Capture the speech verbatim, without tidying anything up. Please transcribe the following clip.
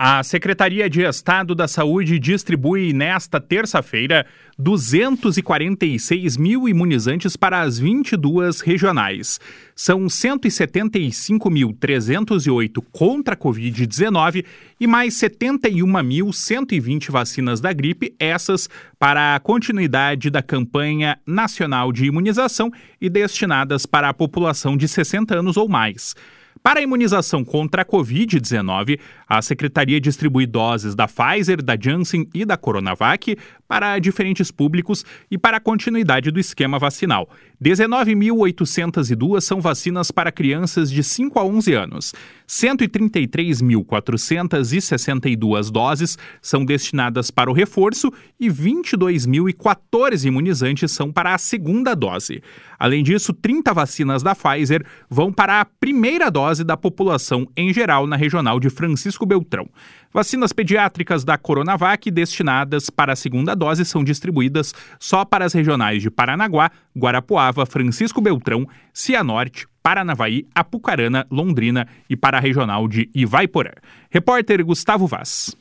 A Secretaria de Estado da Saúde distribui nesta terça-feira duzentos e quarenta e seis mil imunizantes para as vinte e duas regionais. São cento e setenta e cinco mil trezentos e oito contra a covid dezenove e mais setenta e um mil cento e vinte vacinas da gripe, essas para a continuidade da campanha nacional de imunização e destinadas para a população de sessenta anos ou mais. Para a imunização contra a covid dezenove, a Secretaria distribui doses da Pfizer, da Janssen e da Coronavac para diferentes públicos e para a continuidade do esquema vacinal. dezenove mil oitocentas e duas são vacinas para crianças de cinco a onze anos. cento e trinta e três mil quatrocentas e sessenta e duas doses são destinadas para o reforço e vinte e dois mil e quatorze imunizantes são para a segunda dose. Além disso, trinta vacinas da Pfizer vão para a primeira dose da população em geral na regional de Francisco Beltrão. Vacinas pediátricas da Coronavac destinadas para a segunda dose são distribuídas só para as regionais de Paranaguá, Guarapuava, Francisco Beltrão, Cianorte, Paranavaí, Apucarana, Londrina e para a regional de Ivaiporã. Repórter Gustavo Vaz.